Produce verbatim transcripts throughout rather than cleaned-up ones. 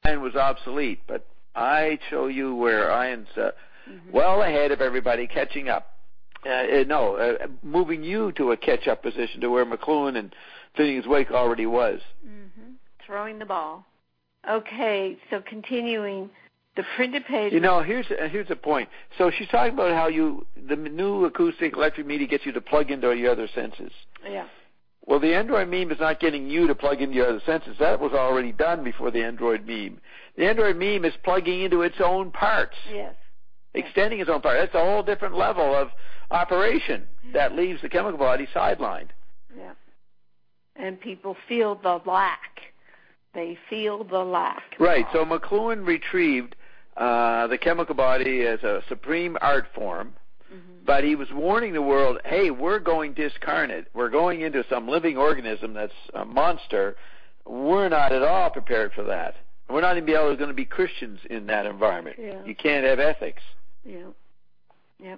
Ian was obsolete, but I show you where Ian's uh, mm-hmm. well ahead of everybody, catching up. Uh, no, uh, moving you to a catch-up position to where McLuhan and Phineas Wake already was. Mm-hmm. Throwing the ball. Okay, so continuing, the printed page. You know, here's uh, here's a point. So she's talking about how you the new acoustic electric media gets you to plug into your other senses. Yeah. Well, the Android meme is not getting you to plug into your other senses. That was already done before the Android meme. The Android meme is plugging into its own parts. Yes. Extending its own parts. That's a whole different level of operation that leaves the chemical body sidelined. Yeah. And people feel the lack. They feel the lack. Right. So McLuhan retrieved uh, the chemical body as a supreme art form, mm-hmm. but he was warning the world, hey, we're going discarnate. We're going into some living organism that's a monster. We're not at all prepared for that. We're not even able, going to be Christians in that environment. Yeah. You can't have ethics. Yeah. Yep.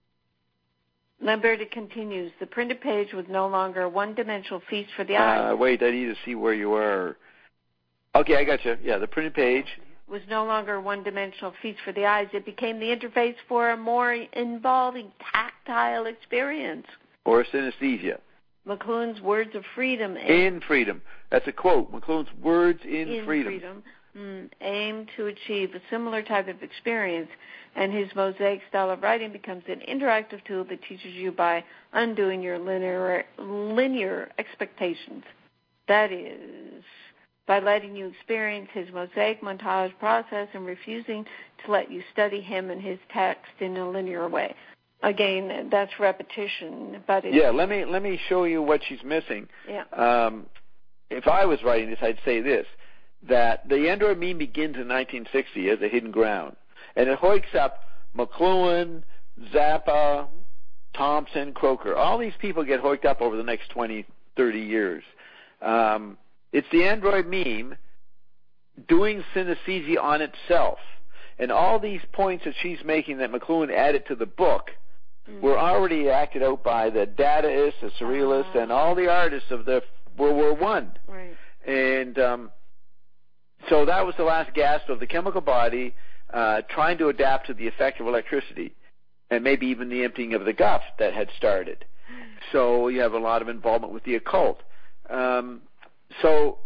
Lamberti continues, the printed page was no longer a one-dimensional feast for the eye. Uh, wait, I need to see where you are. Okay, I got you. Yeah, the printed page was no longer a one-dimensional feast for the eyes. It became the interface for a more involving tactile experience. Or synesthesia. McLuhan's words of freedom. In freedom. That's a quote. McLuhan's words in, in freedom. freedom mm, aim to achieve a similar type of experience, and his mosaic style of writing becomes an interactive tool that teaches you by undoing your linear, linear expectations. That is, by letting you experience his mosaic montage process and refusing to let you study him and his text in a linear way. Again, that's repetition, but it's... Yeah, let me let me show you what she's missing. Yeah. Um, if I was writing this, I'd say this, that the Android meme begins in nineteen sixty as a hidden ground, and it hoiks up McLuhan, Zappa, Thompson, Croker. All these people get hoiked up over the next twenty, thirty years. Um, it's the Android meme doing synesthesia on itself. And all these points that she's making that McLuhan added to the book mm-hmm. were already acted out by the Dadaists, the Surrealists, uh, and all the artists of the World War One. Right. And um, so that was the last gasp of the chemical body uh, trying to adapt to the effect of electricity, and maybe even the emptying of the gut that had started. So you have a lot of involvement with the occult. Um, so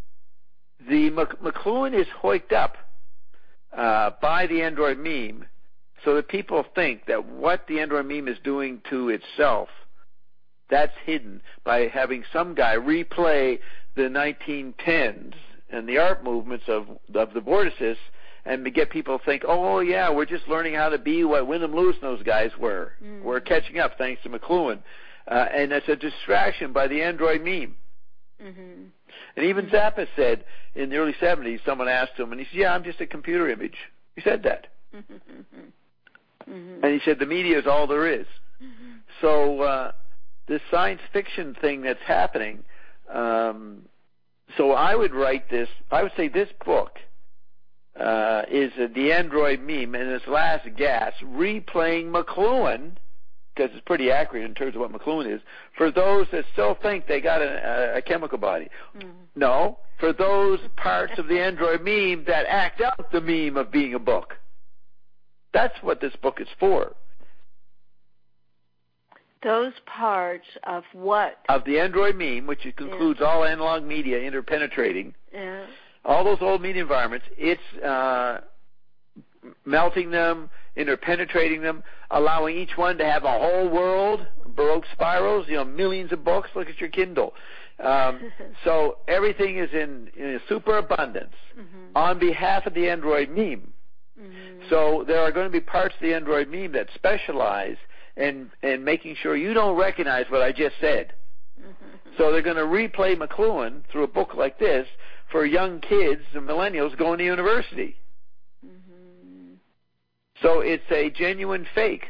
the Mc- McLuhan is hoiked up uh, by the Android meme so that people think that what the Android meme is doing to itself, that's hidden by having some guy replay the nineteen tens and the art movements of, of the Vorticists and to get people to think, oh, yeah, we're just learning how to be what Wyndham Lewis and those guys were. Mm. We're catching up thanks to McLuhan. Uh, and it's a distraction by the Android meme. Mm-hmm. And even mm-hmm. Zappa said in the early seventies, someone asked him, and he said, yeah, I'm just a computer image. He said that. Mm-hmm. Mm-hmm. And he said, the media is all there is. Mm-hmm. So uh, this science fiction thing that's happening, um, so I would write this, I would say this book uh, is uh, the Android meme and its last gasp, replaying McLuhan, because it's pretty accurate in terms of what McLuhan is, for those that still think they got a, a chemical body. Mm-hmm. No, for those parts of the Android meme that act out the meme of being a book. That's what this book is for. Those parts of what? Of the Android meme, which includes yeah. all analog media interpenetrating, yeah. all those old media environments, it's uh, melting them, interpenetrating them, allowing each one to have a whole world, Baroque spirals, you know, millions of books. Look at your Kindle. Um, so everything is in, in superabundance mm-hmm. on behalf of the Android meme. Mm-hmm. So there are going to be parts of the Android meme that specialize in, in making sure you don't recognize what I just said. Mm-hmm. So they're going to replay McLuhan through a book like this for young kids and millennials going to university. Mm-hmm. So it's a genuine fake,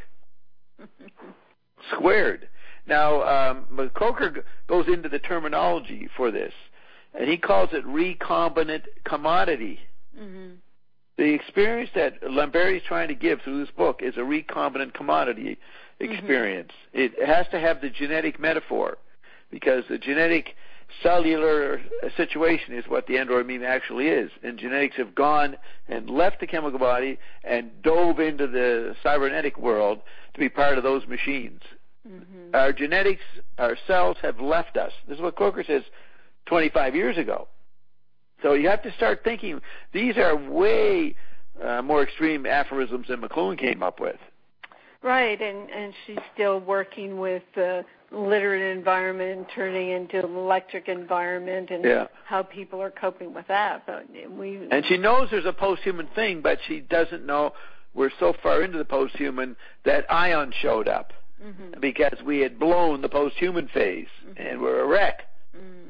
squared. Now, um, Croker goes into the terminology for this, and he calls it recombinant commodity. Mm-hmm. The experience that Lamberti is trying to give through this book is a recombinant commodity experience. Mm-hmm. It has to have the genetic metaphor, because the genetic cellular situation is what the android meme actually is. And genetics have gone and left the chemical body and dove into the cybernetic world to be part of those machines. Mm-hmm. Our genetics, our cells have left us. This is what Coker says twenty-five years ago. So you have to start thinking, these are way uh, more extreme aphorisms than McLuhan came up with. Right, and, and she's still working with the literate environment turning into electric environment and yeah. how people are coping with that. But we And she knows there's a post-human thing, but she doesn't know we're so far into the post-human that ions showed up mm-hmm. because we had blown the post-human phase mm-hmm. and we're a wreck. Mm.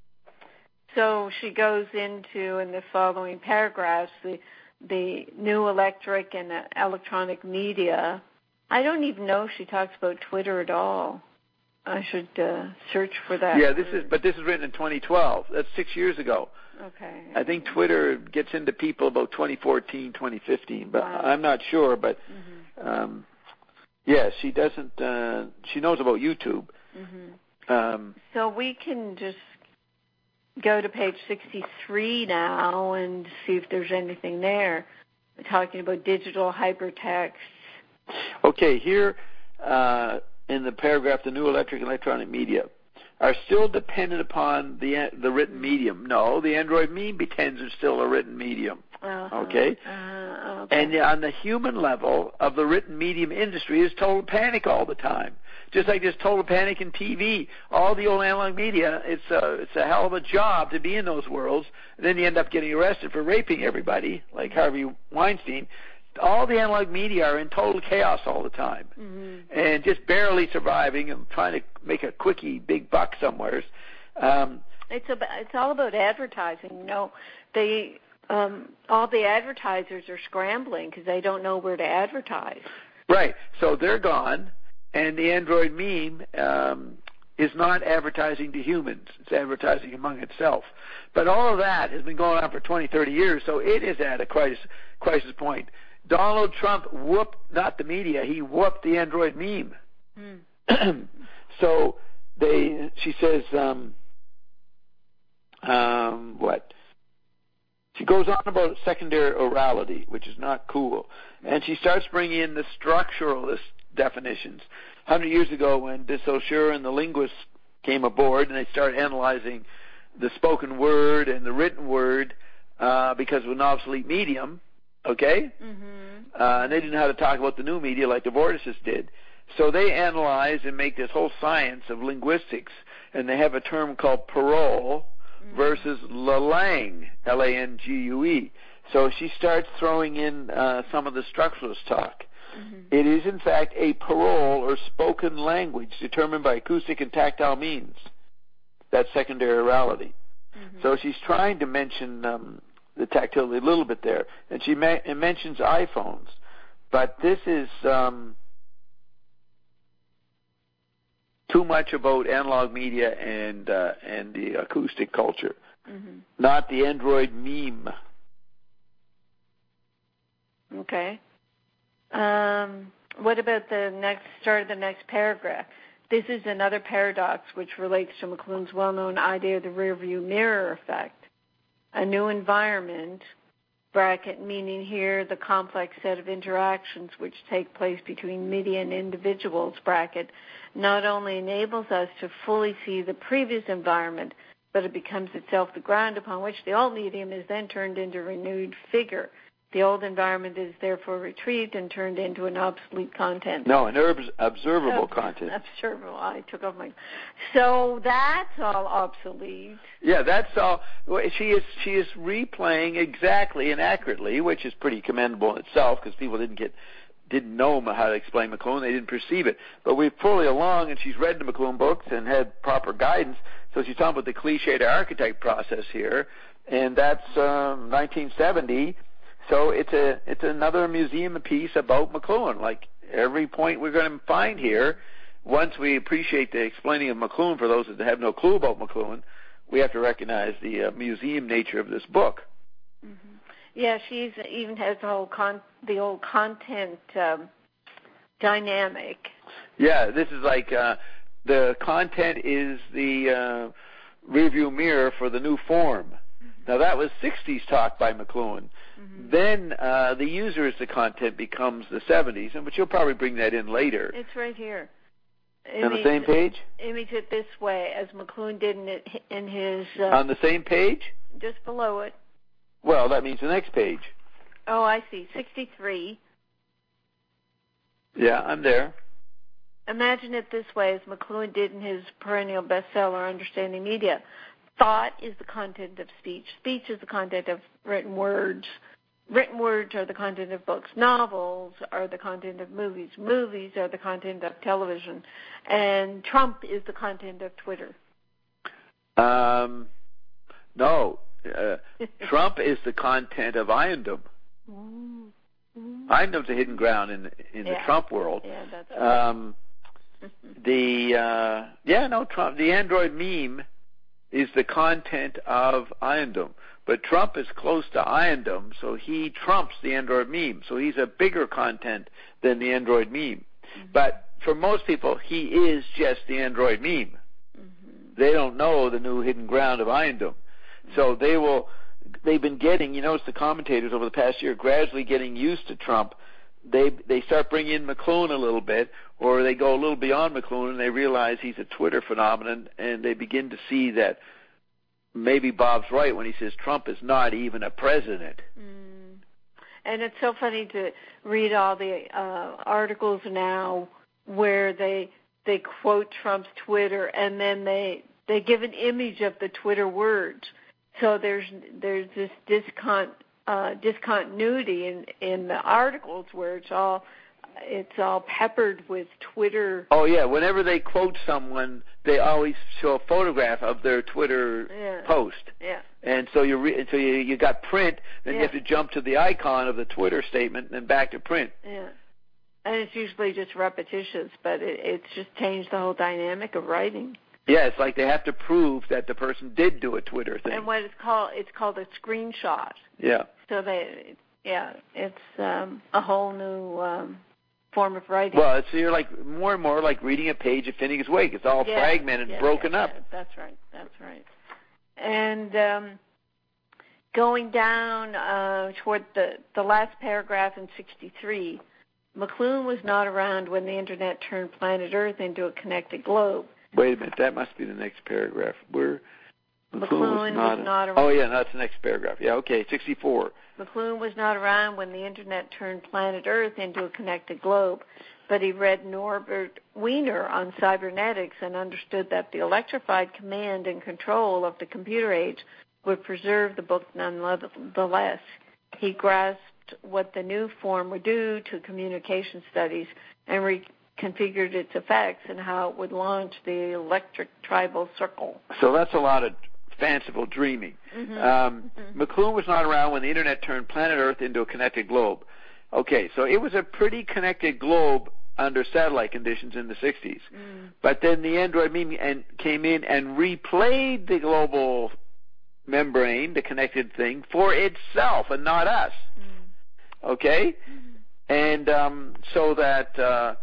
So she goes into, in the following paragraphs, the, the new electric and electronic media. I don't even know if she talks about Twitter at all. I should uh, search for that. Yeah, this is, but this is written in twenty twelve. That's six years ago. Okay. I think Twitter gets into people about twenty fourteen, twenty fifteen, but wow. I'm not sure. But mm-hmm. um, yeah, she doesn't. Uh, she knows about YouTube. Mm-hmm. Um, so we can just go to page sixty-three now and see if there's anything there. We're talking about digital hypertext. Okay, here uh, in the paragraph, the new electric and electronic media are still dependent upon the the written medium. No, the Android meme pretends it's still a written medium. Uh-huh. Okay? Uh, okay. And on the human level of the written medium industry is total panic all the time. Just like there's total panic in T V. All the old analog media, it's a, it's a hell of a job to be in those worlds. And then you end up getting arrested for raping everybody, like Harvey Weinstein. All the analog media are in total chaos all the time, mm-hmm. and just barely surviving and trying to make a quickie big buck somewhere. Um, it's about, it's all about advertising. You know, they um, all the advertisers are scrambling because they don't know where to advertise. Right. So they're gone, and the Android meme um, is not advertising to humans. It's advertising among itself. But all of that has been going on for twenty, thirty years, so it is at a crisis crisis point. Donald Trump whooped, not the media, he whooped the Android meme. Mm. So they, she says, um, um, what? She goes on about secondary orality, which is not cool. And she starts bringing in the structuralist definitions. A hundred years ago when de Saussure and the linguists came aboard and they started analyzing the spoken word and the written word uh, because of an obsolete medium, okay? Mm-hmm. Uh, and they didn't know how to talk about the new media like the vorticists did. So they analyze and make this whole science of linguistics, and they have a term called parole mm-hmm. versus langue, L A N G U E. So she starts throwing in uh, some of the structuralist talk. Mm-hmm. It is, in fact, a parole or spoken language determined by acoustic and tactile means. That's secondary orality. Mm-hmm. So she's trying to mention um, the tactility a little bit there. And she ma- and mentions iPhones. But this is um, too much about analog media and uh, and the acoustic culture, mm-hmm. not the Android meme. Okay. Um, what about the next start of the next paragraph? This is another paradox which relates to McLuhan's well-known idea of the rearview mirror effect. A new environment, bracket, meaning here the complex set of interactions which take place between media and individuals, bracket, not only enables us to fully see the previous environment, but it becomes itself the ground upon which the old medium is then turned into a renewed figure. The old environment is therefore retrieved and turned into an obsolete content. No, an observable uh, content. Observable. I took off my. So that's all obsolete. Yeah, that's all. She is she is replaying exactly and accurately, which is pretty commendable in itself because people didn't get didn't know how to explain McLuhan. They didn't perceive it. But we're fully along, and she's read the McLuhan books and had proper guidance. So she's talking about the cliche to archetype process here, and that's um, nineteen seventy. So it's a it's another museum piece about McLuhan. Like every point we're going to find here, once we appreciate the explaining of McLuhan for those that have no clue about McLuhan, we have to recognize the uh, museum nature of this book. Mm-hmm. Yeah, she even has the whole con- the old content um, dynamic. Yeah, this is like uh, the content is the uh, rearview mirror for the new form. Mm-hmm. Now, that was sixties talk by McLuhan. Mm-hmm. Then uh, the user as the content becomes the seventies, and but you'll probably bring that in later. It's right here. On the same page? Image it this way, as McLuhan did in, it, in his... Uh, On the same page? Just below it. Well, that means the next page. Oh, I see. sixty-three. Yeah, I'm there. Imagine it this way, as McLuhan did in his perennial bestseller, Understanding Media. Thought is the content of speech. Speech is the content of written words. Written words are the content of books. Novels are the content of movies. Movies are the content of television. And Trump is the content of Twitter. Um, no. Uh, Trump is the content of Iondom. Mm. Mm. Iondom's a hidden ground in in yeah. the Trump world. Yeah, that's right. Um, the uh, yeah, no, Trump. The Android meme is the content of Iondom. But Trump is close to Iondom, so he trumps the Android meme. So he's a bigger content than the Android meme. Mm-hmm. But for most people, he is just the Android meme. Mm-hmm. They don't know the new hidden ground of Iondom. Mm-hmm. So they will, they've been getting, you notice the commentators over the past year gradually getting used to Trump. They they start bringing in McLuhan a little bit, or they go a little beyond McLuhan and they realize he's a Twitter phenomenon, and they begin to see that maybe Bob's right when he says Trump is not even a president. Mm. And it's so funny to read all the uh, articles now where they they quote Trump's Twitter and then they they give an image of the Twitter words. So there's there's this discont uh, discontinuity in in the articles where it's all it's all peppered with Twitter. Oh yeah, whenever they quote someone, they always show a photograph of their Twitter yeah. post. Yeah. And so you re- so you you got print, then yeah. you have to jump to the icon of the Twitter statement, and then back to print. Yeah. And it's usually just repetitious, but it, it's just changed the whole dynamic of writing. Yeah, it's like they have to prove that the person did do a Twitter thing. And what it's called, it's called a screenshot. Yeah. So they, yeah, it's um, a whole new um, form of writing. Well, it's you're like more and more like reading a page of Finnegan's Wake. It's all yeah, fragmented yeah, and broken yeah, up. Yeah, that's right. That's right. And um, going down uh, toward the the last paragraph in sixty-three, McLuhan was not around when the Internet turned planet Earth into a connected globe. Wait a minute, that must be the next paragraph. Where McLuhan, McLuhan was, not, was not around. Oh, yeah, that's the next paragraph. Yeah, okay, sixty-four. McLuhan was not around when the Internet turned planet Earth into a connected globe, but he read Norbert Wiener on cybernetics and understood that the electrified command and control of the computer age would preserve the book nonetheless. He grasped what the new form would do to communication studies and re- configured its effects and how it would launch the electric tribal circle. So that's a lot of fanciful dreaming. Mm-hmm. Um, mm-hmm. McLuhan was not around when the Internet turned planet Earth into a connected globe. Okay, so it was a pretty connected globe under satellite conditions in the sixties. Mm. But then the Android meme and came in and replayed the global membrane, the connected thing, for itself and not us. Mm. Okay? Mm. And um, so that uh,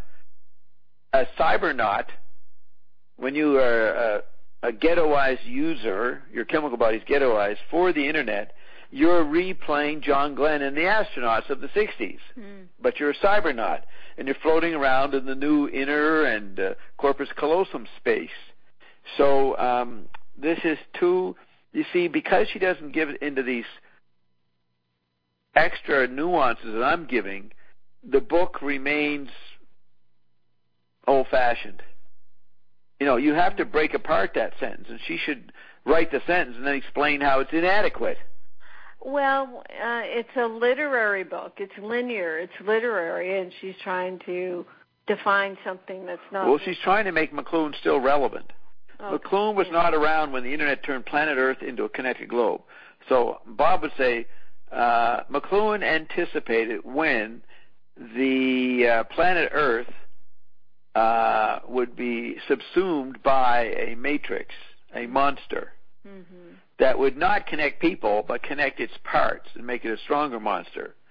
a cybernaut, when you are a, a ghettoized user, your chemical body's ghettoized for the Internet, you're replaying John Glenn and the astronauts of the sixties. Mm. But you're a cybernaut, and you're floating around in the new inner and uh, corpus callosum space. So um, this is too, you see, because she doesn't give into these extra nuances that I'm giving, the book remains old-fashioned. You know, you have to break apart that sentence, and she should write the sentence and then explain how it's inadequate. Well, uh, it's a literary book. It's linear. It's literary, and she's trying to define something that's not... Well, she's trying to make McLuhan still relevant. Okay. McLuhan was yeah. not around when the Internet turned planet Earth into a connected globe. So Bob would say uh, McLuhan anticipated when the uh, planet Earth uh, would be subsumed by a matrix, a monster. Mm-hmm. That would not connect people, but connect its parts and make it a stronger monster.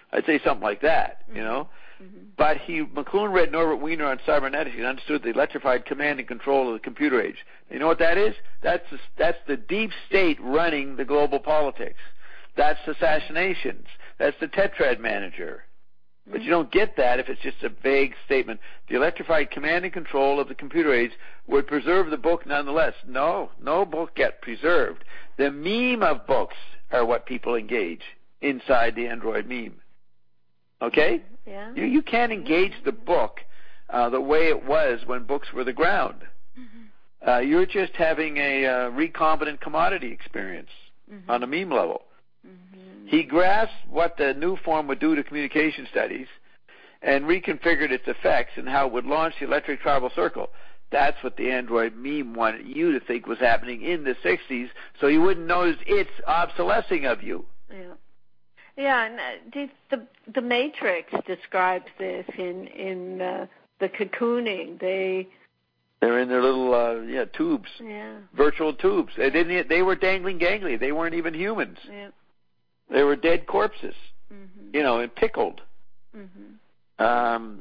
I'd say something like that, mm-hmm. you know. Mm-hmm. But he, McLuhan read Norbert Wiener on cybernetics and understood the electrified command and control of the computer age. You know what that is? That's the, that's the deep state running the global politics. That's assassinations. That's the Tetrad manager. Mm-hmm. But you don't get that if it's just a vague statement. The electrified command and control of the computer age would preserve the book nonetheless. No, no book get preserved. The meme of books are what people engage inside the Android meme. Okay? Yeah. You, you can't engage the book uh, the way it was when books were the ground. Mm-hmm. Uh, you're just having a uh, recombinant commodity experience mm-hmm. on a meme level. Mm-hmm. He grasped what the new form would do to communication studies and reconfigured its effects and how it would launch the electric tribal circle. That's what the Android meme wanted you to think was happening in the sixties, so you wouldn't notice it's obsolescing of you. Yeah. Yeah, and uh, the the Matrix describes this in in uh, the cocooning. They they're in their little uh, yeah tubes, yeah, virtual tubes. They didn't. They were dangling gangly. They weren't even humans. Yeah. They were dead corpses, mm-hmm. you know, and pickled. Mm-hmm. Um,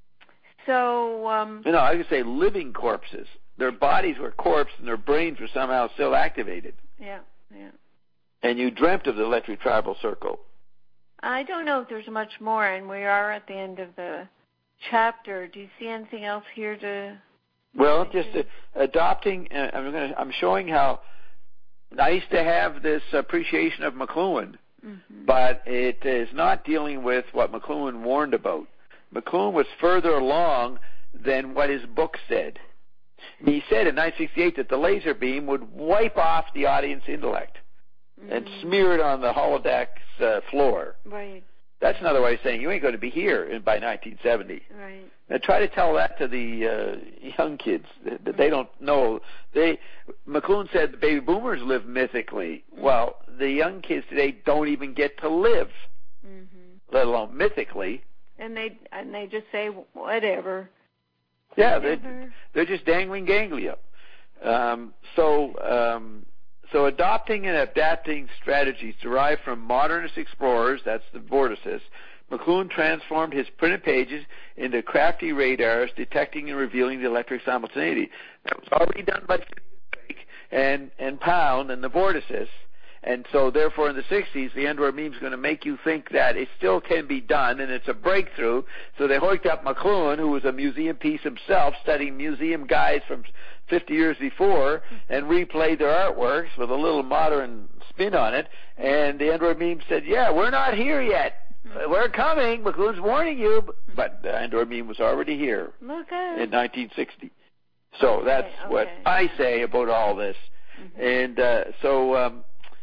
so um, you know, I could say living corpses. Their bodies were corpse, and their brains were somehow still activated. Yeah, yeah. And you dreamt of the electric tribal circle. I don't know if there's much more, and we are at the end of the chapter. Do you see anything else here to? Well, just uh, adopting. Uh, I'm going. I'm showing how nice to have this appreciation of McLuhan, mm-hmm. but it is not dealing with what McLuhan warned about. McLuhan was further along than what his book said. He said in nineteen sixty-eight that the laser beam would wipe off the audience intellect. Mm-hmm. And smear it on the holodeck's uh, floor. Right. That's another way of saying you ain't going to be here in, by nineteen seventy. Right. Now try to tell that to the uh, young kids that, that they don't know. They McLuhan said the baby boomers live mythically. Mm-hmm. Well, the young kids today don't even get to live, mm-hmm. let alone mythically. And they and they just say whatever. Yeah, they they're just dangling ganglia. Um, so. Um, So adopting and adapting strategies derived from modernist explorers, that's the vorticists, McLuhan transformed his printed pages into crafty radars detecting and revealing the electric simultaneity. That was already done by Drake and, and Pound and the vorticists. And so, therefore, in the sixties, the Android meme is going to make you think that it still can be done, and it's a breakthrough. So they hoiked up McLuhan, who was a museum piece himself, studying museum guys from fifty years before, and replayed their artworks with a little modern spin on it. And the Android meme said, yeah, we're not here yet. We're coming. McLuhan's warning you. But the Android meme was already here okay. in nineteen sixty. So that's okay, okay. what I say about all this. Mm-hmm. And uh, so... Um,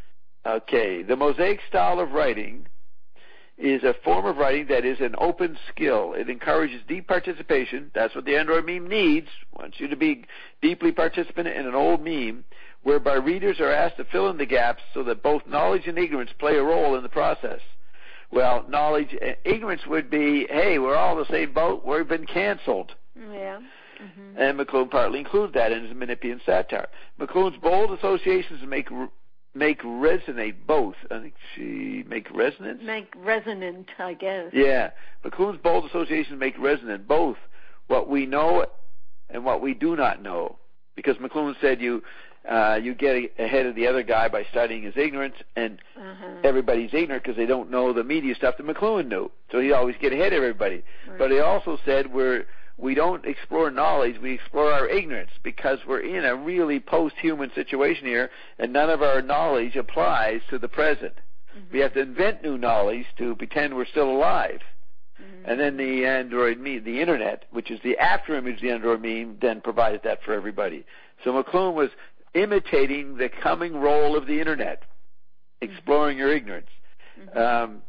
Okay, the Mosaic style of writing is a form of writing that is an open skill. It encourages deep participation. That's what the Android meme needs. Wants you to be deeply participant in an old meme, whereby readers are asked to fill in the gaps so that both knowledge and ignorance play a role in the process. Well, knowledge and ignorance would be, hey, we're all in the same boat. We've been canceled. Yeah. Mm-hmm. And McLuhan partly includes that in his Menippean satire. McLuhan's bold associations make Make resonate both. I think she make resonance. Make resonant, I guess. Yeah, McLuhan's bold associations make resonant both what we know and what we do not know. Because McLuhan said you uh, you get ahead of the other guy by studying his ignorance, and uh-huh. everybody's ignorant because they don't know the media stuff that McLuhan knew. So he'd always get ahead of everybody. Right. But he also said we're we don't explore knowledge, we explore our ignorance, because we're in a really post-human situation here, and none of our knowledge applies to the present. Mm-hmm. We have to invent new knowledge to pretend we're still alive. Mm-hmm. And then the Android meme, the Internet, which is the after-image of the Android meme, then provided that for everybody. So McLuhan was imitating the coming role of the Internet, exploring mm-hmm. your ignorance. Mm-hmm. Um,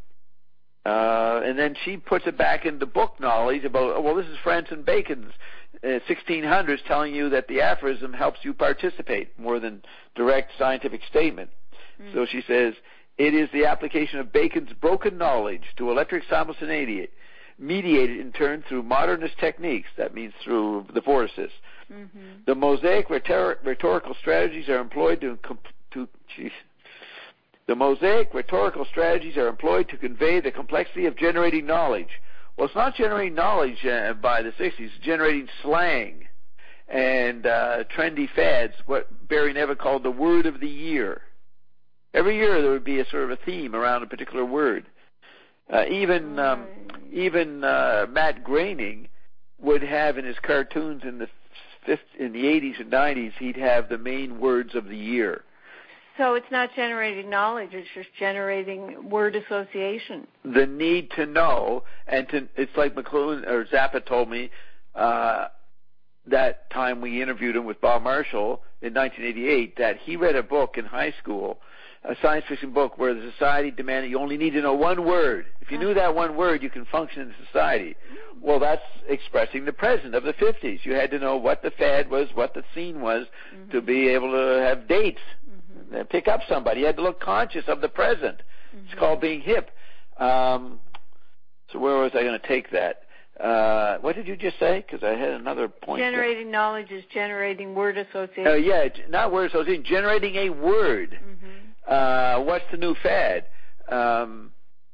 Uh, and then she puts it back into book knowledge about, oh, well, this is Francis Bacon's uh, sixteen hundreds telling you that the aphorism helps you participate more than direct scientific statement. Mm. So she says, it is the application of Bacon's broken knowledge to electric simultaneity, mediated in turn through modernist techniques, that means through the vorticists. Mm-hmm. The Mosaic rhetor- rhetorical strategies are employed to, to geez, The Mosaic rhetorical strategies are employed to convey the complexity of generating knowledge. Well, it's not generating knowledge uh, by the sixties. It's generating slang and uh, trendy fads, what Barry Neville called the word of the year. Every year there would be a sort of a theme around a particular word. Uh, even um, even uh, Matt Groening would have in his cartoons in the fifth, in the eighties and nineties, he'd have the main words of the year. So it's not generating knowledge; it's just generating word association. The need to know, and to, it's like McLuhan or Zappa told me uh, that time we interviewed him with Bob Marshall in nineteen eighty-eight that he read a book in high school, a science fiction book where the society demanded you only need to know one word. If you knew that one word, you can function in society. Well, that's expressing the present of the fifties. You had to know what the fad was, what the scene was, mm-hmm. to be able to have dates, mm-hmm. and pick up somebody. You had to look conscious of the present. Mm-hmm. It's called being hip. Um, so where was I going to take that? Uh, what did you just say? Because I had another point. Generating there. Knowledge is generating word association. Uh, yeah, not word association, generating a word. Mm-hmm. Uh, what's the new fad? Um,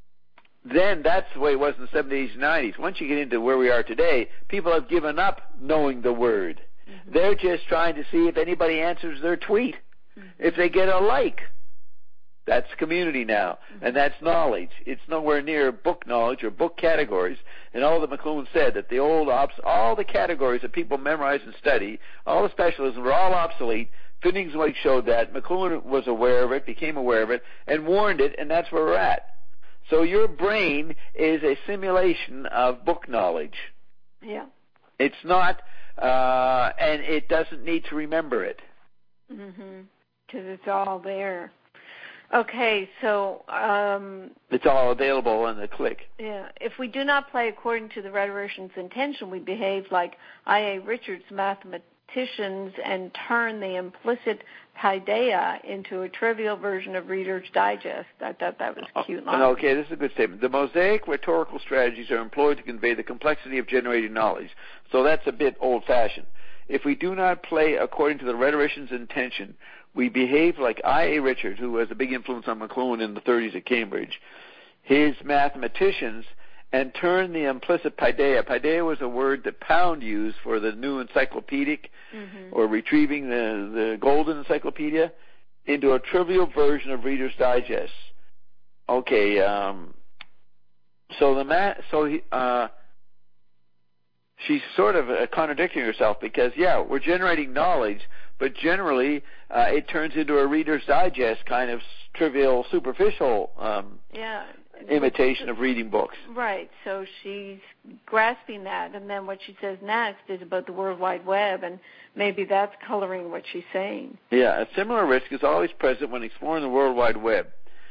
then that's the way it was in the seventies and nineties. Once you get into where we are today, people have given up knowing the word. Mm-hmm. They're just trying to see if anybody answers their tweet. Mm-hmm. If they get a like. That's community now, mm-hmm. and that's knowledge. It's nowhere near book knowledge or book categories. And all that McLuhan said, that the old, ops, all the categories that people memorize and study, all the specialisms were all obsolete. Finningsweg showed that. McLuhan was aware of it, became aware of it, and warned it, and that's where we're at. So your brain is a simulation of book knowledge. Yeah. It's not, uh, and it doesn't need to remember it. Mm-hmm. Because it's all there. Okay, so... Um, it's all available in the click. Yeah. If we do not play according to the rhetorician's intention, we behave like I A Richards' mathematicians and turn the implicit paideia into a trivial version of Reader's Digest. I thought that was a cute line. Okay, this is a good statement. The Mosaic rhetorical strategies are employed to convey the complexity of generating knowledge. So that's a bit old-fashioned. If we do not play according to the rhetorician's intention, we behave like I A Richards, who was a big influence on McLuhan in the thirties at Cambridge, his mathematicians, and turn the implicit paideia. Paideia was a word that Pound used for the new encyclopedic, mm-hmm. or retrieving the, the golden encyclopedia, into a trivial version of Reader's Digest. Okay, um, so the ma- so he, uh, she's sort of uh, contradicting herself because, yeah, we're generating knowledge, but generally uh, it turns into a Reader's Digest kind of trivial, superficial um, yeah. imitation of reading books. Right. So she's grasping that, and then what she says next is about the World Wide Web, and maybe that's coloring what she's saying. Yeah, a similar risk is always present when exploring the World Wide Web.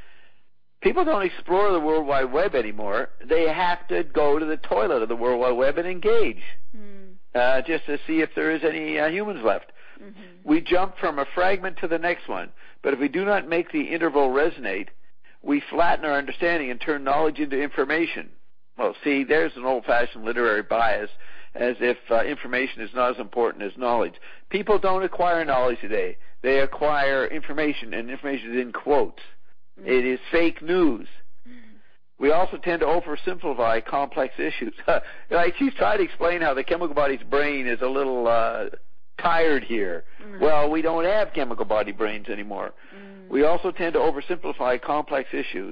People don't explore the World Wide Web anymore. They have to go to the toilet of the World Wide Web and engage, mm. uh, just to see if there is any uh, humans left. Mm-hmm. We jump from a fragment to the next one, but if we do not make the interval resonate, we flatten our understanding and turn knowledge into information. Well, see, there's an old-fashioned literary bias, as if uh, information is not as important as knowledge. People don't acquire knowledge today. They acquire information, and information is in quotes. Mm-hmm. It is fake news. Mm-hmm. We also tend to oversimplify complex issues. Like she's trying to explain how the chemical body's brain is a little uh, tired here. Mm-hmm. Well, we don't have chemical body brains anymore. Mm-hmm. We also tend to oversimplify complex issues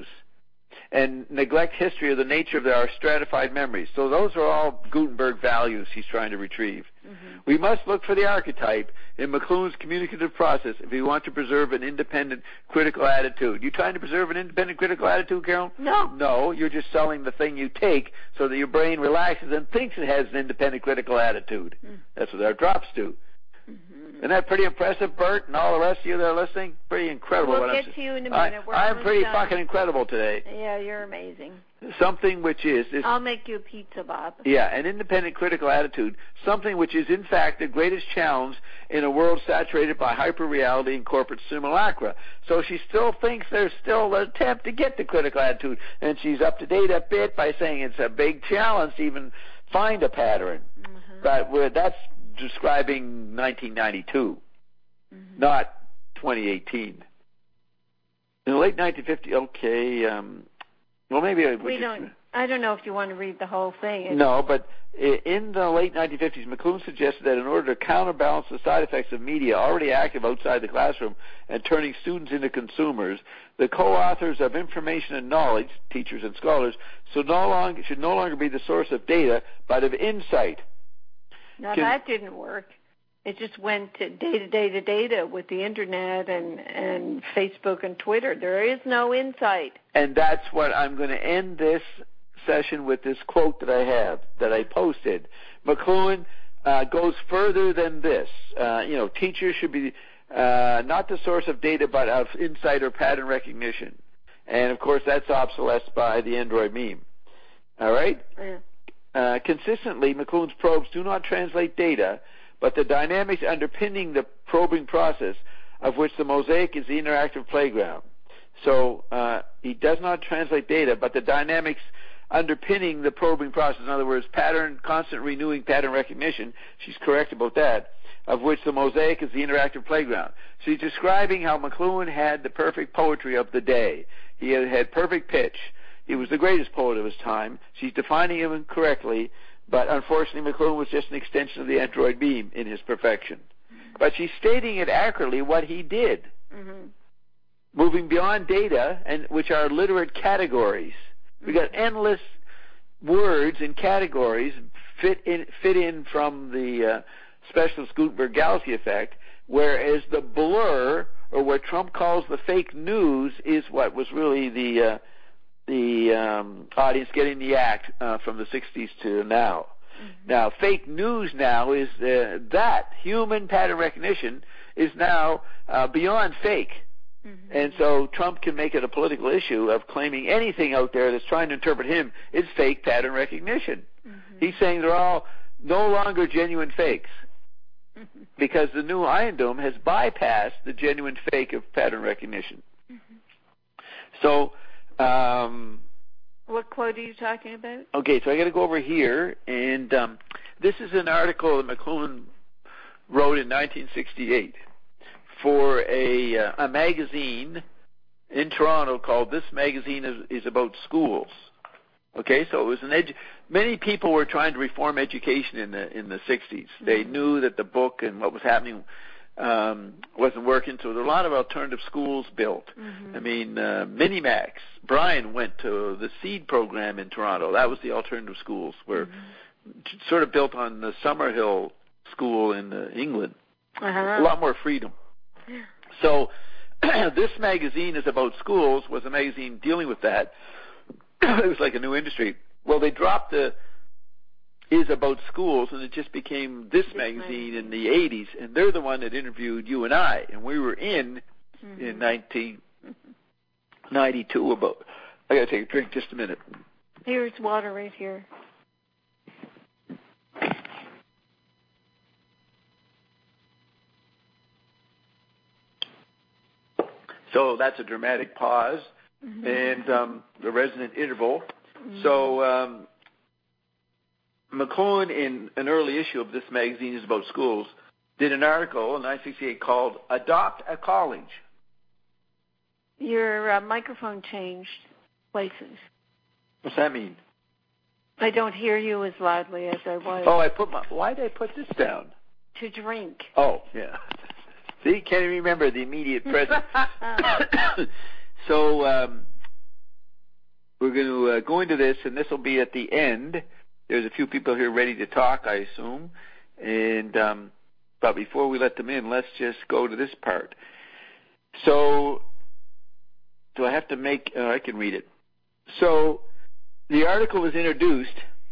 and neglect history of the nature of our stratified memories. So those are all Gutenberg values he's trying to retrieve. Mm-hmm. We must look for the archetype in McLuhan's communicative process if we want to preserve an independent critical attitude. You trying to preserve an independent critical attitude, Carol? No. No, you're just selling the thing you take so that your brain relaxes and thinks it has an independent critical attitude. Mm-hmm. That's what our drops do. Mm-hmm. Isn't that pretty impressive, Bert, and all the rest of you that are listening? Pretty incredible. We'll what get I'm to you in a minute. I, I'm pretty done. fucking incredible today. Yeah, you're amazing. Something which is... is I'll make you a pizza, Bob. Yeah, an independent critical attitude. Something which is, in fact, the greatest challenge in a world saturated by hyper-reality and corporate simulacra. So she still thinks there's still an attempt to get the critical attitude, and she's up to date a bit by saying it's a big challenge to even find a pattern. Mm-hmm. But we're, that's... describing nineteen ninety-two, mm-hmm. not twenty eighteen. In the late nineteen fifties, okay. Um, well, maybe I, we don't. Just, I don't know if you want to read the whole thing. It's, no, but in the late nineteen fifties, McLuhan suggested that in order to counterbalance the side effects of media already active outside the classroom and turning students into consumers, the co-authors of Information and Knowledge, teachers and scholars, so no longer, should no longer be the source of data, but of insight. Now, Can, that didn't work. It just went to data, data, data with the Internet and, and Facebook and Twitter. There is no insight. And that's what I'm going to end this session with, this quote that I have, that I posted. McLuhan uh, goes further than this. Uh, you know, teachers should be uh, not the source of data, but of insight or pattern recognition. And, of course, that's obsolesced by the Android meme. All right? Yeah. Uh, consistently, McLuhan's probes do not translate data, but the dynamics underpinning the probing process, of which the mosaic is the interactive playground. So uh, he does not translate data, but the dynamics underpinning the probing process, in other words, pattern, constant renewing pattern recognition, she's correct about that, of which the mosaic is the interactive playground. So he's describing how McLuhan had the perfect poetry of the day. He had, had perfect pitch. He was the greatest poet of his time. She's defining him correctly, but unfortunately McLuhan was just an extension of the Android meme in his perfection. But she's stating it accurately what he did, mm-hmm. moving beyond data, and which are literate categories. We got endless words and categories fit in, fit in from the uh, specialist Gutenberg Galaxy effect, whereas the blur, or what Trump calls the fake news, is what was really the uh, the um, audience getting the act uh, from the sixties to now. Mm-hmm. Now, fake news now is uh, that human pattern recognition is now uh, beyond fake. Mm-hmm. And so Trump can make it a political issue of claiming anything out there that's trying to interpret him is fake pattern recognition. Mm-hmm. He's saying they're all no longer genuine fakes mm-hmm. because the new Iron Dome has bypassed the genuine fake of pattern recognition. Mm-hmm. So, um, what quote are you talking about? Okay, so I got to go over here, and um, this is an article that McLuhan wrote in nineteen sixty-eight. For a, uh, a magazine in Toronto called This Magazine is, is About Schools. Okay, so it was an edu- many people were trying to reform education in the in the sixties. Mm-hmm. They knew that the book and what was happening um, wasn't working, so there were a lot of alternative schools built. Mm-hmm. I mean, uh, Minimax. Brian went to the SEED program in Toronto. That was the alternative schools, where mm-hmm. sort of built on the Summerhill School in uh, England. Uh-huh. A lot more freedom. So this magazine is about schools, was a magazine dealing with that. It was like a new industry. Well, they dropped the is about schools, and it just became this, this magazine, magazine in the eighties, and they're the one that interviewed you and I, and we were in mm-hmm. in nineteen ninety-two about. I got to take a drink just a minute. Here's water right here. So that's a dramatic pause mm-hmm. and um, the resonant interval. Mm-hmm. So um, McLuhan, in an early issue of This Magazine is About Schools, did an article in nineteen sixty-eight called Adopt a College. Your uh, microphone changed places. What's that mean? I don't hear you as loudly as I was. Oh, I put my. Why did I put this down? To drink. Oh, yeah. See, can't even remember the immediate present. So um, we're going to uh, go into this, and this will be at the end. There's a few people here ready to talk, I assume. And um, but before we let them in, let's just go to this part. So do I have to make? Uh, I can read it. So the article is introduced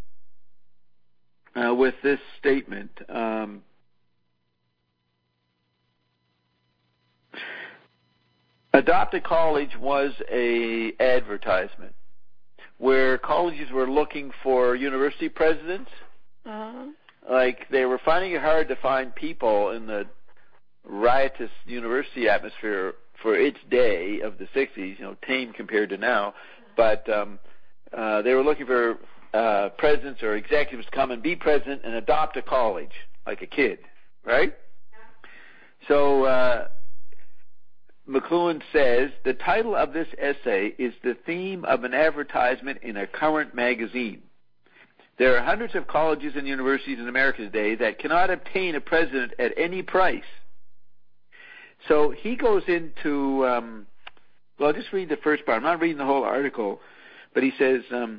uh, with this statement. Um, Adopt a College was a advertisement where colleges were looking for university presidents. Uh-huh. Like they were finding it hard to find people in the riotous university atmosphere for its day of the sixties, you know, tame compared to now. But um, uh, they were looking for uh, presidents or executives to come and be president and adopt a college, like a kid, right? So... Uh, McLuhan says, the title of this essay is the theme of an advertisement in a current magazine. There are hundreds of colleges and universities in America today that cannot obtain a president at any price. So he goes into, um, well, I'll just read the first part. I'm not reading the whole article, but he says, um,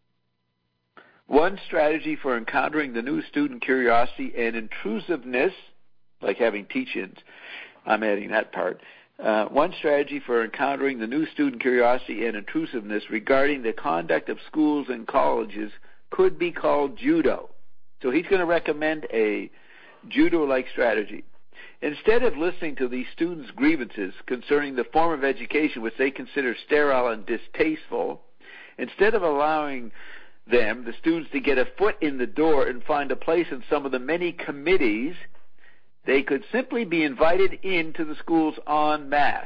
one strategy for encountering the new student curiosity and intrusiveness, like having teach-ins, I'm adding that part, Uh, one strategy for encountering the new student curiosity and intrusiveness regarding the conduct of schools and colleges could be called judo. So he's going to recommend a judo-like strategy. Instead of listening to these students' grievances concerning the form of education which they consider sterile and distasteful, instead of allowing them, the students, to get a foot in the door and find a place in some of the many committees, they could simply be invited into the schools en masse.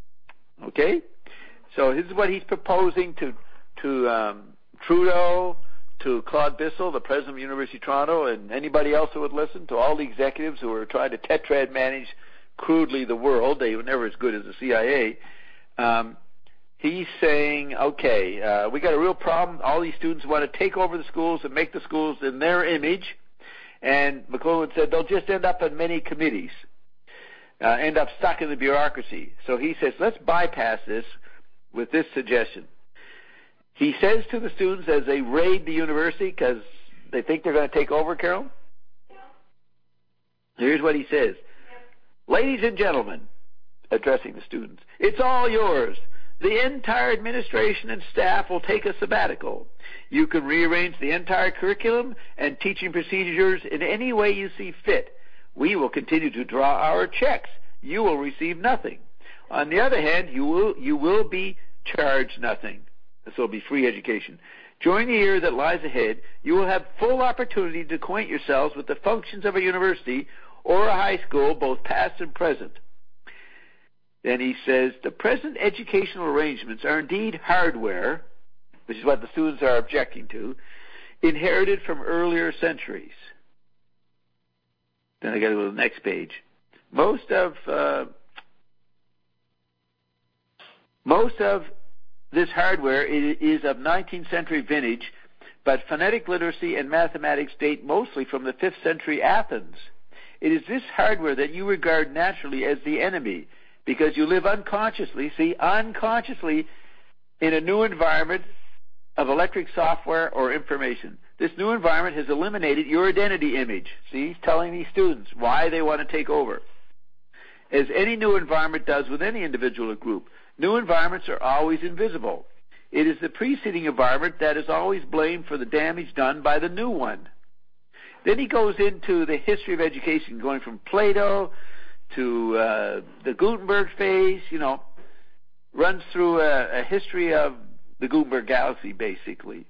Okay? So this is what he's proposing to to um, Trudeau, to Claude Bissell, the president of the University of Toronto, and anybody else who would listen, to all the executives who are trying to tetrad manage crudely the world. They were never as good as the C I A. Um, he's saying, okay, uh, we got a real problem. All these students want to take over the schools and make the schools in their image. And McLuhan said they'll just end up in many committees, uh, end up stuck in the bureaucracy. So he says, let's bypass this with this suggestion. He says to the students as they raid the university because they think they're going to take over, Carol? Yeah. Here's what he says. Yeah. Ladies and gentlemen, addressing the students, it's all yours. The entire administration and staff will take a sabbatical. You can rearrange the entire curriculum and teaching procedures in any way you see fit. We will continue to draw our checks. You will receive nothing. On the other hand, you will, you will be charged nothing. This will be free education. During the year that lies ahead, you will have full opportunity to acquaint yourselves with the functions of a university or a high school, both past and present. Then he says, the present educational arrangements are indeed hardware, which is what the students are objecting to, inherited from earlier centuries. Then I got to go to the next page. Most of uh, most of this hardware is of nineteenth century vintage, but phonetic literacy and mathematics date mostly from the fifth century Athens. It is this hardware that you regard naturally as the enemy, because you live unconsciously, see, unconsciously in a new environment of electric software or information. This new environment has eliminated your identity image. See, he's telling these students why they want to take over. As any new environment does with any individual or group, new environments are always invisible. It is the preceding environment that is always blamed for the damage done by the new one. Then he goes into the history of education, going from Plato to uh, the Gutenberg phase, you know, runs through a, a history of the Gutenberg galaxy, basically.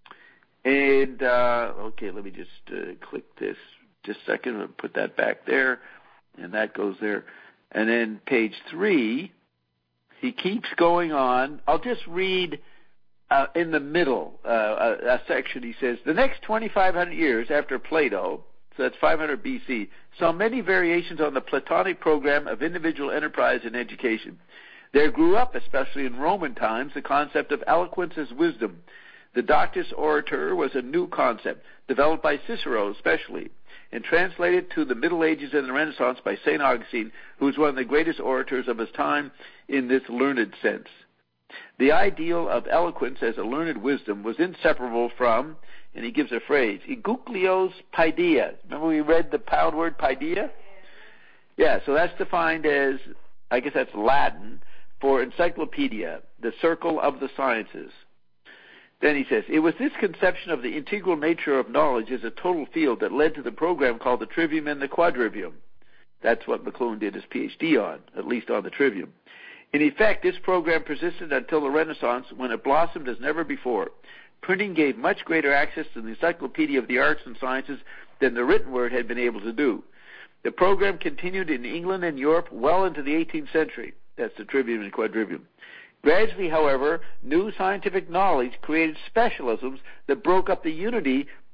And, uh, okay, let me just uh, click this just a second and put that back there, and that goes there. And then page three, he keeps going on. I'll just read uh, in the middle uh, a, a section. He says, the next twenty-five hundred years after Plato, so that's five hundred B C, saw many variations on the Platonic program of individual enterprise and education. There grew up, especially in Roman times, the concept of eloquence as wisdom. The Doctus Orator was a new concept, developed by Cicero especially, and translated to the Middle Ages and the Renaissance by Saint Augustine, who was one of the greatest orators of his time in this learned sense. The ideal of eloquence as a learned wisdom was inseparable from, and he gives a phrase, Eugukleos Paideia. Remember we read the pound word paideia? Yeah, so that's defined as, I guess that's Latin, for encyclopedia, the circle of the sciences. Then he says, it was this conception of the integral nature of knowledge as a total field that led to the program called the Trivium and the Quadrivium. That's what McLuhan did his P H D on, at least on the Trivium. In effect, this program persisted until the Renaissance, when it blossomed as never before. Printing gave much greater access to the encyclopedia of the arts and sciences than the written word had been able to do. The program continued in England and Europe well into the eighteenth century. That's the Trivium and Quadrivium. Gradually, however, new scientific knowledge created specialisms that broke up the unity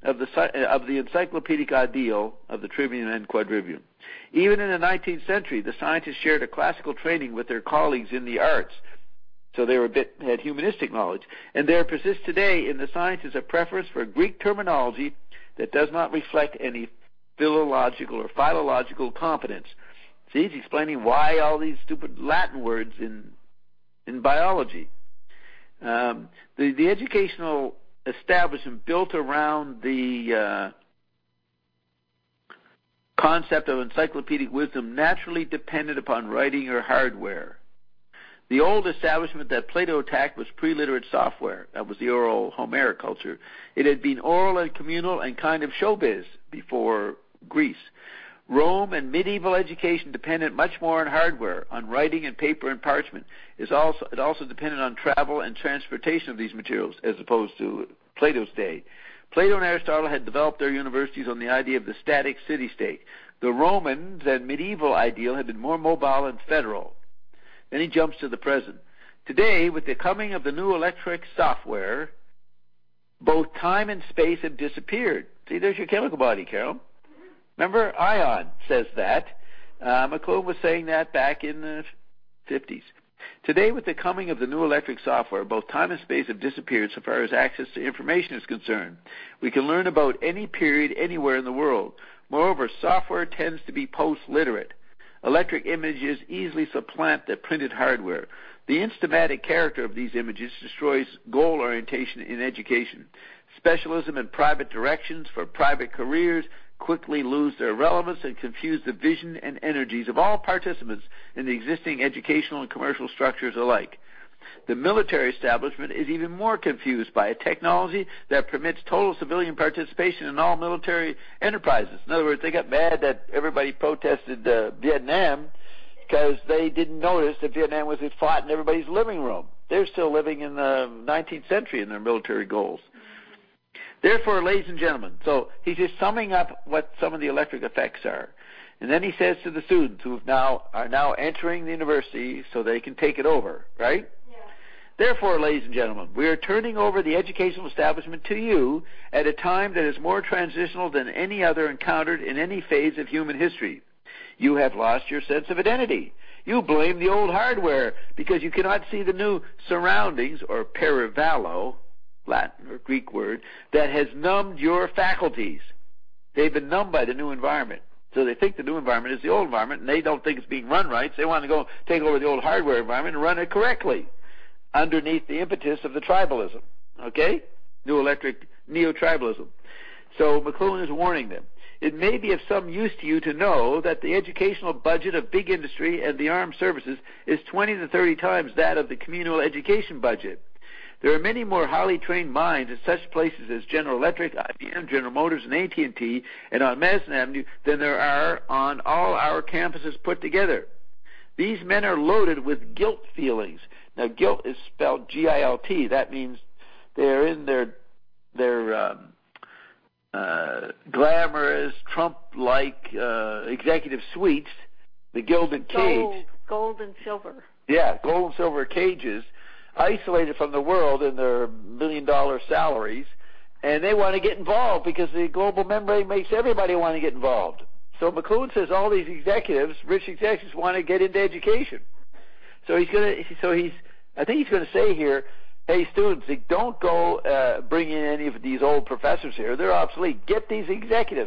of the of the encyclopedic ideal of the trivium and quadrivium. Even in the nineteenth century, the scientists shared a classical training with their colleagues in the arts, so they were a bit had humanistic knowledge. And there persists today in the sciences a preference for Greek terminology that does not reflect any philological or philological competence. See, he's explaining why all these stupid Latin words in in biology. Um, the the educational establishment built around the uh, concept of encyclopedic wisdom naturally depended upon writing or hardware. The old establishment that Plato attacked was pre-literate software. That was the oral Homeric culture. It had been oral and communal and kind of showbiz before Greece. Rome and medieval education depended much more on hardware, on writing and paper and parchment. It also, it also depended on travel and transportation of these materials, as opposed to Plato's day. Plato and Aristotle had developed their universities on the idea of the static city-state. The Romans and medieval ideal had been more mobile and federal. Then he jumps to the present. Today, with the coming of the new electric software, both time and space have disappeared. See, there's your chemical body, Carol. Remember, Ion says that. Uh, McLuhan was saying that back in the fifties. Today, with the coming of the new electric software, both time and space have disappeared so far as access to information is concerned. We can learn about any period anywhere in the world. Moreover, software tends to be post-literate. Electric images easily supplant the printed hardware. The instamatic character of these images destroys goal orientation in education. Specialism and private directions for private careers quickly lose their relevance and confuse the vision and energies of all participants in the existing educational and commercial structures alike. The military establishment is even more confused by a technology that permits total civilian participation in all military enterprises. In other words, they got mad that everybody protested uh, Vietnam because they didn't notice that Vietnam was fought in everybody's living room. They're still living in the nineteenth century in their military goals. Therefore, ladies and gentlemen, so he's just summing up what some of the electric effects are. And then he says to the students who now are now entering the university so they can take it over, right? Yeah. Therefore, ladies and gentlemen, we are turning over the educational establishment to you at a time that is more transitional than any other encountered in any phase of human history. You have lost your sense of identity. You blame the old hardware because you cannot see the new surroundings, or paravallo, Latin or Greek word, that has numbed your faculties. They've been numbed by the new environment. So they think the new environment is the old environment, and they don't think it's being run right. So they want to go take over the old hardware environment and run it correctly underneath the impetus of the tribalism. Okay? New electric neo-tribalism. So McLuhan is warning them. It may be of some use to you to know that the educational budget of big industry and the armed services is twenty to thirty times that of the communal education budget. There are many more highly trained minds at such places as General Electric, I B M, General Motors, and A T and T, and on Madison Avenue than there are on all our campuses put together. These men are loaded with guilt feelings. Now, guilt is spelled G I L T. That means they're in their their um, uh, glamorous, Trump-like uh, executive suites, the gilded cage. Gold, gold and silver. Yeah, gold and silver cages, isolated from the world in their million-dollar salaries, and they want to get involved because the global membrane makes everybody want to get involved. So McLuhan says all these executives, rich executives, want to get into education. So he's going to. So he's. I think he's going to say here, "Hey, students, don't go uh, bring in any of these old professors here. They're obsolete. Get these executives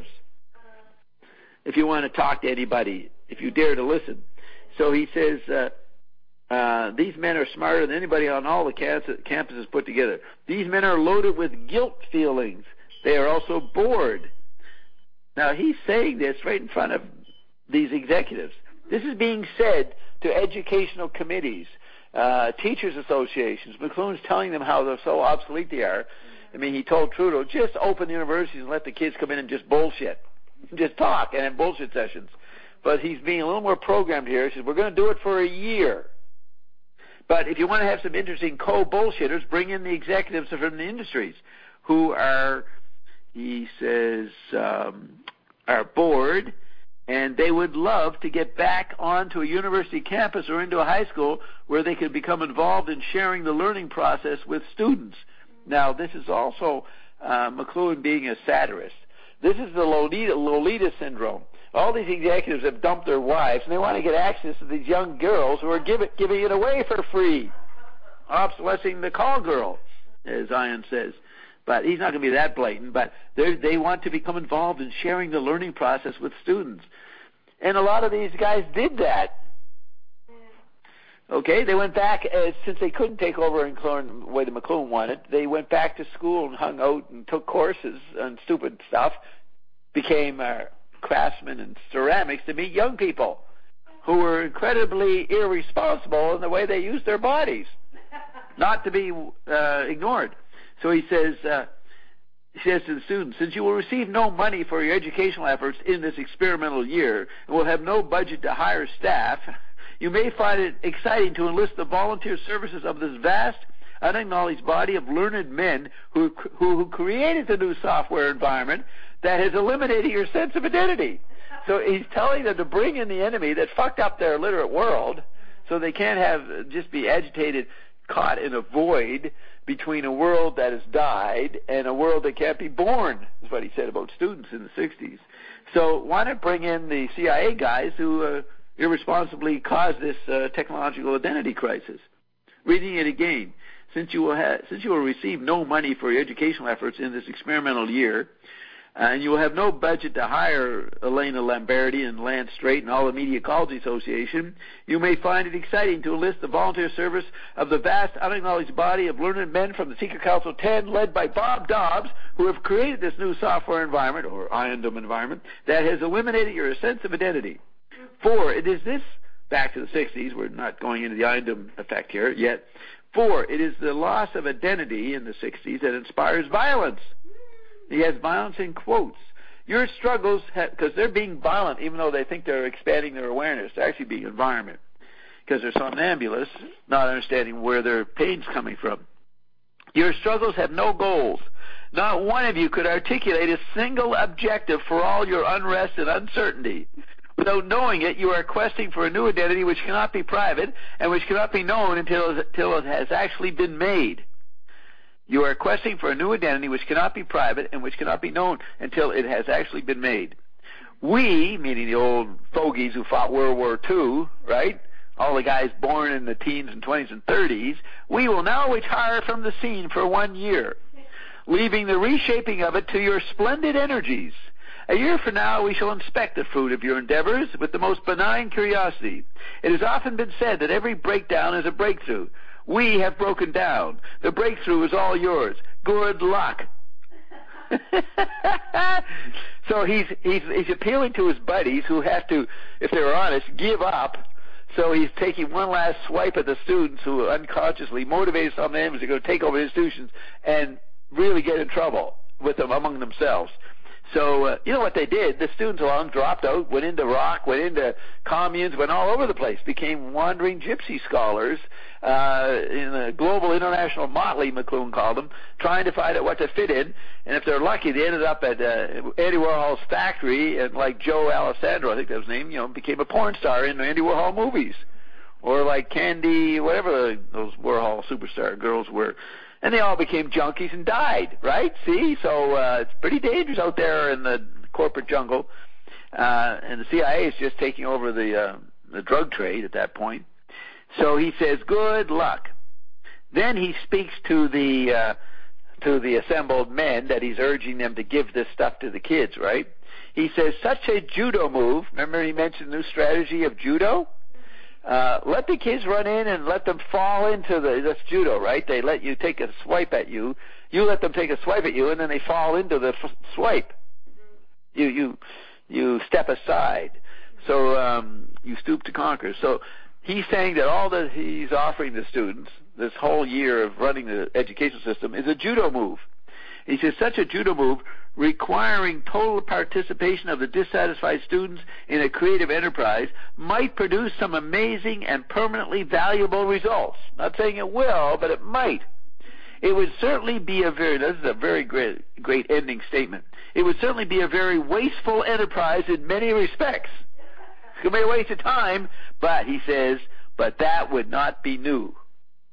if you want to talk to anybody. If you dare to listen." So he says. Uh, Uh, these men are smarter than anybody on all the campuses put together. These men are loaded with guilt feelings. They are also bored. Now, he's saying this right in front of these executives. This is being said to educational committees, uh, teachers' associations. McLuhan's telling them how they're so obsolete they are. I mean, he told Trudeau, just open the universities and let the kids come in and just bullshit. Just talk and have bullshit sessions. But he's being a little more programmed here. He says, we're going to do it for a year. But if you want to have some interesting co-bullshitters, bring in the executives from the industries who are, he says, um, are bored, and they would love to get back onto a university campus or into a high school where they could become involved in sharing the learning process with students. Now, this is also uh, McLuhan being a satirist. This is the Lolita, Lolita syndrome. All these executives have dumped their wives, and they want to get access to these young girls who are give it, giving it away for free. Obsolescing the call girl, as Ian says. But he's not going to be that blatant, but they want to become involved in sharing the learning process with students. And a lot of these guys did that. Okay, they went back, uh, since they couldn't take over and learn the way the McLuhan wanted, they went back to school and hung out and took courses on stupid stuff, became uh, craftsmen and ceramics to meet young people who were incredibly irresponsible in the way they used their bodies, not to be uh, ignored. So he says, uh, he says to the students, since you will receive no money for your educational efforts in this experimental year and will have no budget to hire staff, you may find it exciting to enlist the volunteer services of this vast, unacknowledged body of learned men who, who, who created the new software environment that has eliminated your sense of identity. So he's telling them to bring in the enemy that fucked up their literate world so they can't have just be agitated, caught in a void between a world that has died and a world that can't be born, is what he said about students in the sixties. So why not bring in the C I A guys who uh, irresponsibly caused this uh, technological identity crisis? Reading it again, since you will have, since you will receive no money for your educational efforts in this experimental year, uh, and you will have no budget to hire Elena Lamberti and Lance Strait and all the Media Ecology Association, you may find it exciting to enlist the volunteer service of the vast, unacknowledged body of learned men from the Secret Council ten, led by Bob Dobbs, who have created this new software environment, or Iondom environment, that has eliminated your sense of identity. Four, it is this, back to the sixties, we're not going into the Iondom effect here yet. Four, it is the loss of identity in the sixties that inspires violence. He has violence in quotes. Your struggles, because they're being violent even though they think they're expanding their awareness. They're actually being environment because they're somnambulists, not understanding where their pain's coming from. Your struggles have no goals. Not one of you could articulate a single objective for all your unrest and uncertainty. Without knowing it, you are questing for a new identity which cannot be private and which cannot be known until, until it has actually been made. You are questing for a new identity which cannot be private and which cannot be known until it has actually been made. We, meaning the old fogies who fought World War Two, right? All the guys born in the teens and twenties and thirties, we will now retire from the scene for one year, leaving the reshaping of it to your splendid energies. A year from now, we shall inspect the fruit of your endeavors with the most benign curiosity. It has often been said that every breakdown is a breakthrough. We have broken down. The breakthrough is all yours. Good luck. So he's, he's, he's appealing to his buddies who have to, if they're honest, give up. So he's taking one last swipe at the students who are unconsciously motivated some of them to go take over institutions and really get in trouble with them among themselves. So, uh, you know what they did? The students along dropped out, went into rock, went into communes, went all over the place, became wandering gypsy scholars uh, in a global international motley, McLuhan called them, trying to find out what to fit in. And if they're lucky, they ended up at uh, Andy Warhol's factory, and like Joe Alessandro, I think that was his name, you know, became a porn star in Andy Warhol movies. Or like Candy, whatever those Warhol superstar girls were. And they all became junkies and died, right? See? So uh, it's pretty dangerous out there in the corporate jungle. Uh, and the C I A is just taking over the, uh, the drug trade at that point. So he says, good luck. Then he speaks to the, uh, to the assembled men that he's urging them to give this stuff to the kids, right? He says, such a judo move. Remember he mentioned the new strategy of judo? Uh, let the kids run in and let them fall into the, that's judo, right? They let you take a swipe at you. You let them take a swipe at you, and then they fall into the f- swipe. You, you, you step aside. So, um, you stoop to conquer. So he's saying that all that he's offering the students, this whole year of running the education system, is a judo move. He says such a judo move requiring total participation of the dissatisfied students in a creative enterprise might produce some amazing and permanently valuable results. Not saying it will, but it might. It would certainly be a very, this is a very great, great ending statement. It would certainly be a very wasteful enterprise in many respects. It's going to be a waste of time, but he says, but that would not be new.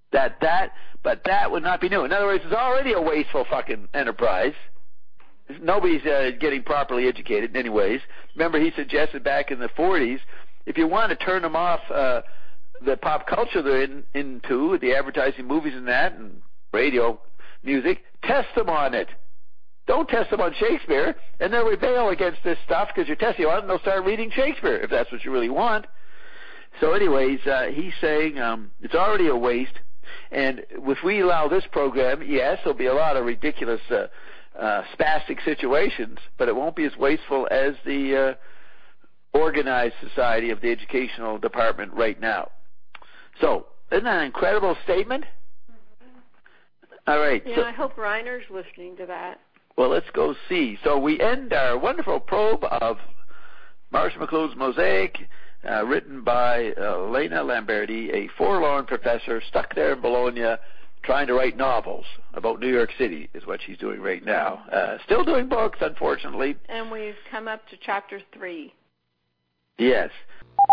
That that, but that would not be new. In other words, it's already a wasteful fucking enterprise. Nobody's uh, getting properly educated, anyways. Remember, he suggested back in the forties, if you want to turn them off uh, the pop culture they're in, into, the advertising, movies, and that, and radio, music, test them on it. Don't test them on Shakespeare, and they'll rebel against this stuff because you're testing on it, and they'll start reading Shakespeare if that's what you really want. So, anyways, uh, he's saying um, it's already a waste. And if we allow this program, yes, there'll be a lot of ridiculous uh, uh, spastic situations, but it won't be as wasteful as the uh, organized society of the educational department right now. So, isn't that an incredible statement? All right. Yeah, so, I hope Reiner's listening to that. Well, let's go see. So we end our wonderful probe of Marshall McLuhan's Mosaic, Uh, written by uh, Elena Lamberti, a forlorn professor stuck there in Bologna trying to write novels about New York City is what she's doing right now. Uh, still doing books, unfortunately. And we've come up to chapter three. Yes.